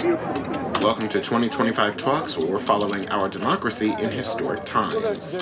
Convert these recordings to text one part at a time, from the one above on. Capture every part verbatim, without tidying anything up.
Welcome to twenty twenty-five Talks, where we're following our democracy in historic times.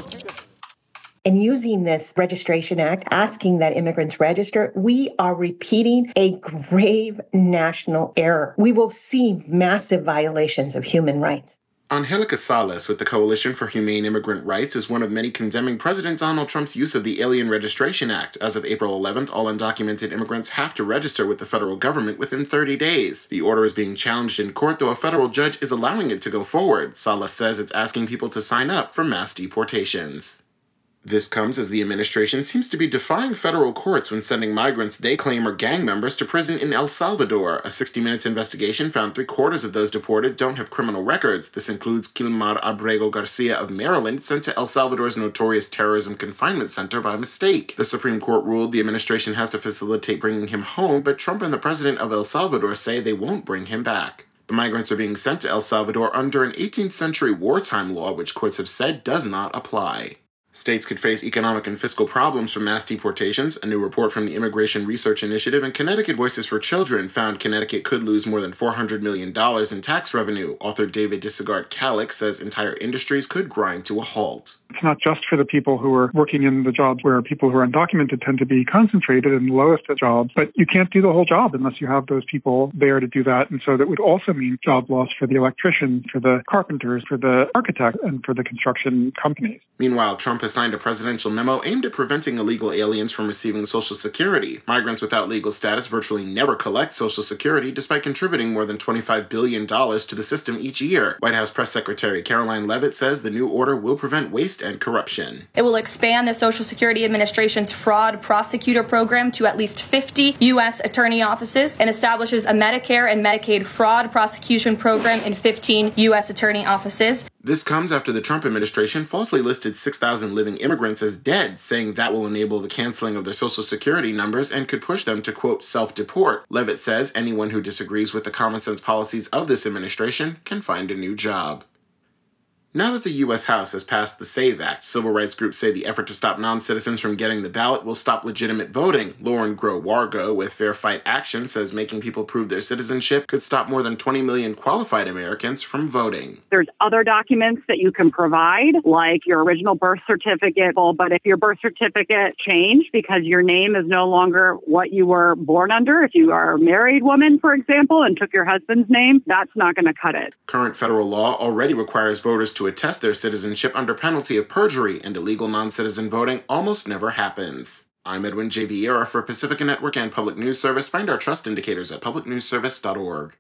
And using this Registration Act, asking that immigrants register, we are repeating a grave national error. We will see massive violations of human rights. Angelica Salas with the Coalition for Humane Immigrant Rights is one of many condemning President Donald Trump's use of the Alien Registration Act. As of April eleventh, all undocumented immigrants have to register with the federal government within thirty days. The order is being challenged in court, though a federal judge is allowing it to go forward. Salas says it's asking people to sign up for mass deportations. This comes as the administration seems to be defying federal courts when sending migrants they claim are gang members to prison in El Salvador. A sixty minutes investigation found three-quarters of those deported don't have criminal records. This includes Kilmar Abrego Garcia of Maryland, sent to El Salvador's notorious terrorism confinement center by mistake. The Supreme Court ruled the administration has to facilitate bringing him home, but Trump and the president of El Salvador say they won't bring him back. The migrants are being sent to El Salvador under an eighteenth century wartime law, which courts have said does not apply. States could face economic and fiscal problems from mass deportations. A new report from the Immigration Research Initiative and Connecticut Voices for Children found Connecticut could lose more than four hundred million dollars in tax revenue. Author David Disegard-Calix says entire industries could grind to a halt. It's not just for the people who are working in the jobs where people who are undocumented tend to be concentrated in the lowest of jobs, but you can't do the whole job unless you have those people there to do that. And so that would also mean job loss for the electricians, for the carpenters, for the architects, and for the construction companies. Meanwhile, Trump has signed a presidential memo aimed at preventing illegal aliens from receiving Social Security. Migrants without legal status virtually never collect Social Security, despite contributing more than twenty-five billion dollars to the system each year. White House Press Secretary Caroline Leavitt says the new order will prevent waste and corruption. It will expand the Social Security Administration's fraud prosecutor program to at least fifty U S attorney offices and establishes a Medicare and Medicaid fraud prosecution program in fifteen U S attorney offices. This comes after the Trump administration falsely listed six thousand living immigrants as dead, saying that will enable the canceling of their Social Security numbers and could push them to, quote, self-deport. Leavitt says anyone who disagrees with the common-sense policies of this administration can find a new job. Now that the U S House has passed the SAVE Act, civil rights groups say the effort to stop non-citizens from getting the ballot will stop legitimate voting. Lauren Groh-Wargo with Fair Fight Action says making people prove their citizenship could stop more than twenty million qualified Americans from voting. There's other documents that you can provide, like your original birth certificate, but if your birth certificate changed because your name is no longer what you were born under, if you are a married woman, for example, and took your husband's name, that's not going to cut it. Current federal law already requires voters to attest their citizenship under penalty of perjury, and illegal non-citizen voting almost never happens. I'm Edwin J. Vieira for Pacifica Network and Public News Service. Find our trust indicators at public news service dot org.